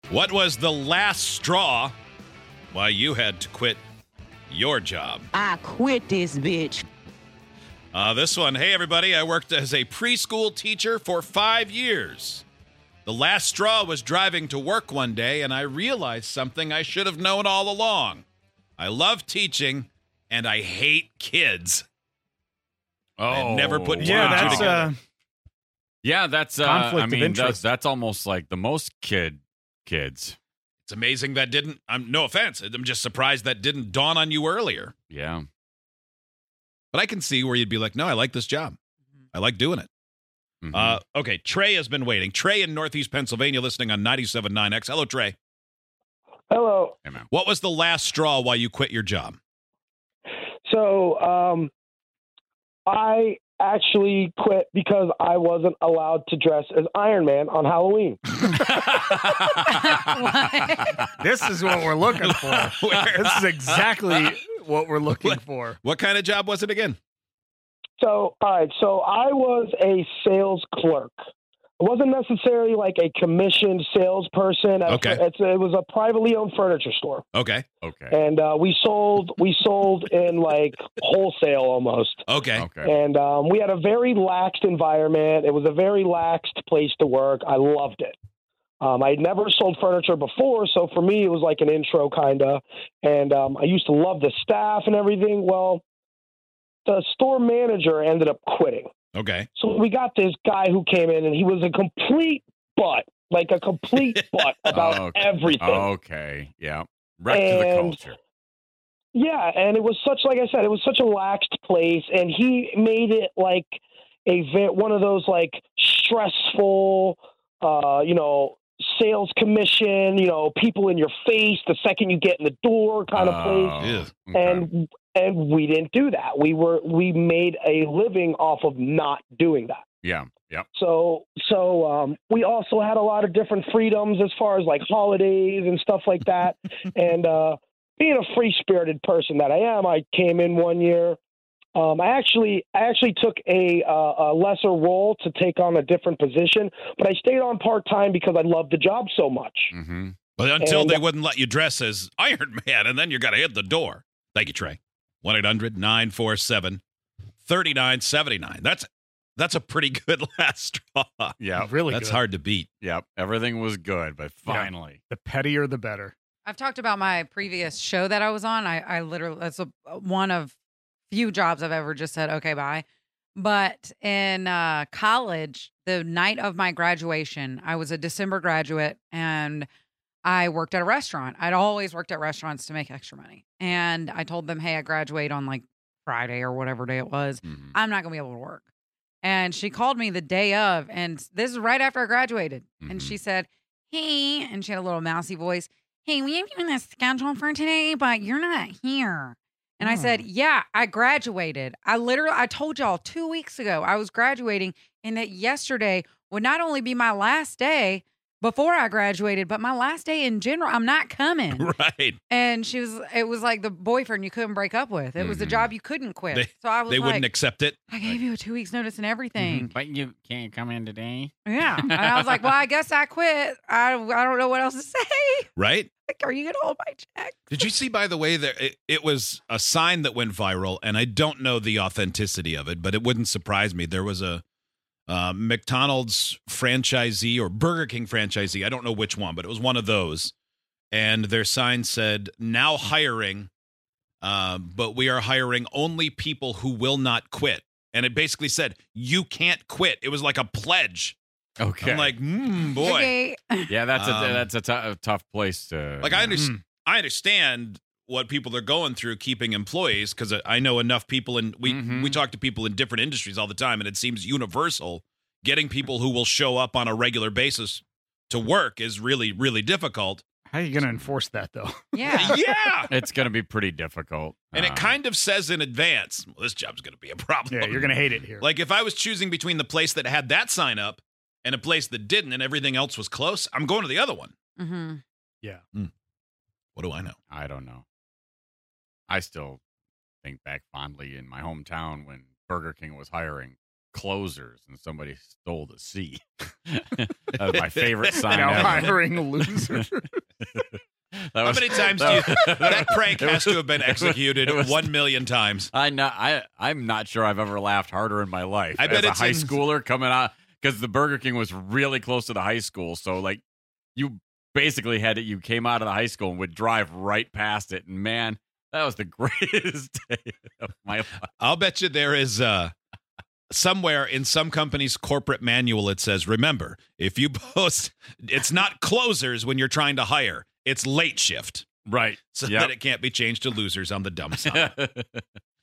What was the last straw why you had to quit your job? I quit this bitch. This one, hey everybody, I worked as a preschool teacher for 5 years. The last straw was driving to work one day, and I realized something I should have known all along. I love teaching, and I hate kids. I never put two and two together. That's conflict of interest. That's almost like the most kids. It's amazing that didn't, no offense, I'm just surprised that didn't dawn on you earlier. Yeah. But I can see where you'd be like, no, I like this job. I like doing it. Mm-hmm. Okay, Trey has been waiting. Trey in Northeast Pennsylvania listening on 97.9X. Hello, Trey. Hello. Hey, man. What was the last straw why you quit your job? So I actually quit because I wasn't allowed to dress as Iron Man on Halloween. This is what we're looking for. This is exactly what we're looking for. What kind of job was it again? So, all right. So I was a sales clerk. I wasn't necessarily like a commissioned salesperson. Okay. It was a privately owned furniture store. Okay. And we sold in like wholesale almost. Okay. And we had a very laxed environment. It was a very laxed place to work. I loved it. I'd never sold furniture before, so for me it was like an intro kind of. And I used to love the staff and everything. Well, the store manager ended up quitting. Okay. So we got this guy who came in, and he was a complete butt, like a complete butt about everything. Okay. Yeah. Right to the culture. Yeah, and it was such, like I said, it was such a laxed place, and he made it like one of those like stressful, sales commission, people in your face the second you get in the door kind of place. Okay. And we didn't do that. We made a living off of not doing that. Yeah. Yep. So we also had a lot of different freedoms as far as like holidays and stuff like that. And being a free-spirited person that I am, I came in one year. I actually took a lesser role to take on a different position, but I stayed on part-time because I loved the job so much. Mm-hmm. But until they wouldn't let you dress as Iron Man, and then you got to hit the door. Thank you, Trey. 1-800-947-3979. That's a pretty good last straw. Yeah. Really That's good. hard to beat. Yep. Everything was good, but finally. The pettier, the better. I've talked about my previous show that I was on. I literally, that's one of few jobs I've ever just said, okay, bye. But in college, the night of my graduation, I was a December graduate, and I worked at a restaurant. I'd always worked at restaurants to make extra money. And I told them, hey, I graduate on like Friday or whatever day it was. Mm-hmm. I'm not going to be able to work. And she called me the day of, and this is right after I graduated. Mm-hmm. And she said, hey, and she had a little mousy voice. Hey, we have you in the schedule for today, but you're not here. And I said, yeah, I graduated. I told y'all 2 weeks ago I was graduating, and that yesterday would not only be my last day before I graduated, but my last day in general. I'm not coming. Right. And it was like the boyfriend you couldn't break up with. It was the job you couldn't quit. So I was They like, wouldn't accept it. I gave you a 2 weeks notice and everything. But you can't come in today. Yeah. And I was like, well, I guess I quit. I don't know what else to say. Right? Like, are you going to hold my check? Did you see, by the way, that it was a sign that went viral, and I don't know the authenticity of it, but it wouldn't surprise me. There was a McDonald's franchisee or Burger King franchisee. I don't know which one, but it was one of those. And their sign said, now hiring, but we are hiring only people who will not quit. And it basically said, you can't quit. It was like a pledge. Okay. I'm like, boy. Okay. Yeah, that's a tough place to. Like, I understand what people are going through keeping employees, because I know enough people, and we talk to people in different industries all the time, and it seems universal. Getting people who will show up on a regular basis to work is really, really difficult. How are you going to enforce that, though? Yeah. Yeah. It's going to be pretty difficult. And it kind of says in advance, well, this job's going to be a problem. Yeah, you're going to hate it here. Like, if I was choosing between the place that had that sign up and a place that didn't, and everything else was close, I'm going to the other one. Mm-hmm. Yeah. What do I know? I don't know. I still think back fondly in my hometown when Burger King was hiring closers, and somebody stole the C. That was my favorite sign Now ever. hiring losers. How many times do you, that prank has to have been executed it was- 1 million times? I'm not sure I've ever laughed harder in my life. I bet as it's a high in- schooler coming out, because the Burger King was really close to the high school. So like you basically you came out of the high school and would drive right past it. And man, that was the greatest day of my life. I'll bet you there is somewhere in some company's corporate manual it says, remember, if you post, it's not closers when you're trying to hire, it's late shift. Right. So Yep. that it can't be changed to losers on the dumb side.